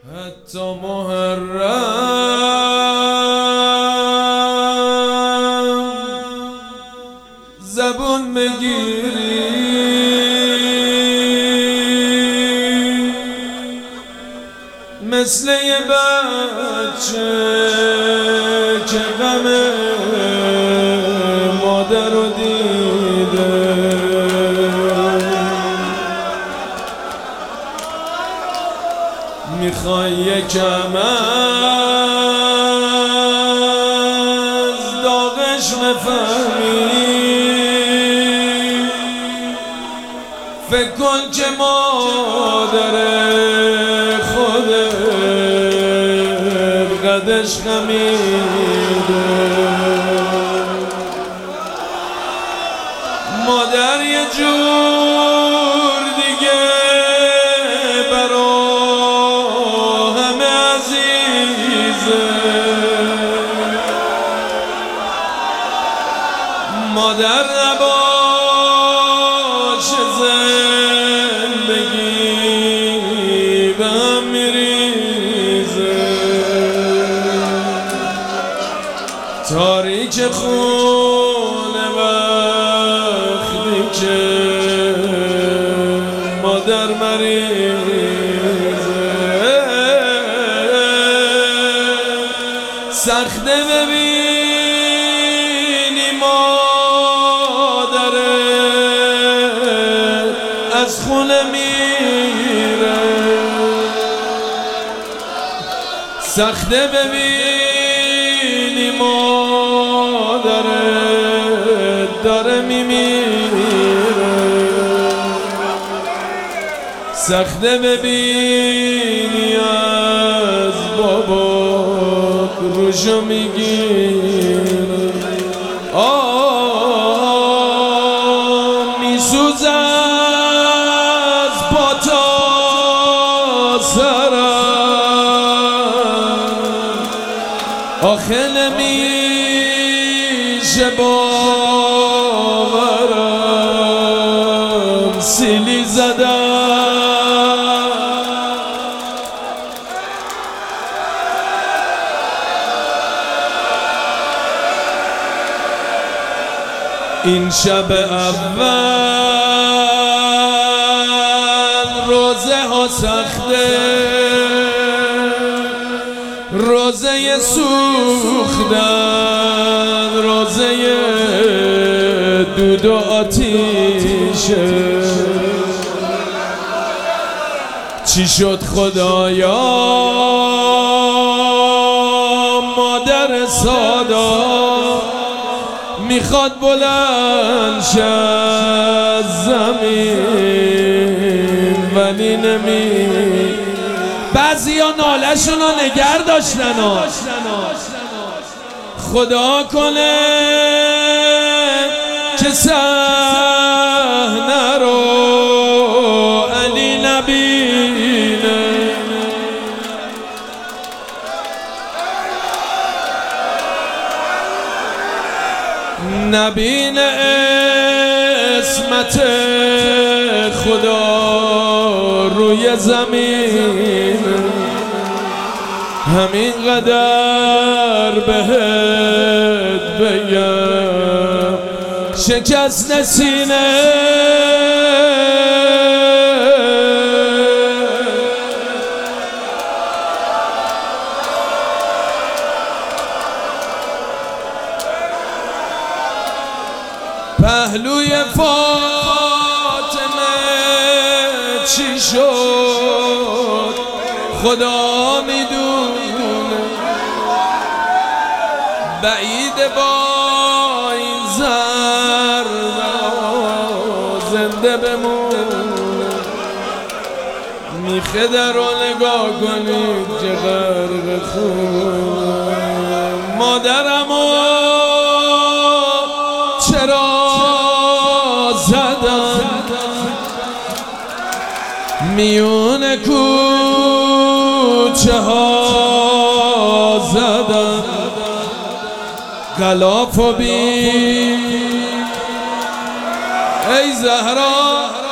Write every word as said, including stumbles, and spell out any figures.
حتی محرم زبون بگیری مثل یه بچه که غم مادر رو دیده، میخوای یکم از داغش بفهمی، فکر کن که مادر خودت قدش خمیده. مادر یه جور دیگه برا همه عزیزه، مادر نباشه زندگی به هم میریزه. تاریک خونه وقتی که مادر مریضه، سخته ببینی مادر از خونه میره، سخته ببینی مادر داره میمیره، سخته ببینی از بابا روشو میگیره. آه میسوزه از پا تا سرم، آخه نمیشه باورم سیلی زدم. این شب اول روزه ها سخته، روزه سوختن، روزه دود و آتیشه. چی شد خدایا مادر سادا میخواد بلند شه از زمین ولی نمی. بعضی ها نالشون رو نگر داشتن ها. خدا کنه که صحنه رو علی نبینه، نبینه اسمت خدا روی زمین. همین قدر بهت بگم شکست سینه، پهلوی فاطمه چی شد خدا میدونه، بعید با این زر زنده بمونه. میخه در رو نگاه کنید که غرق خونه. مادرمو چرا زدن میون کوچه ها زدن، غلاف و بی ای زهرا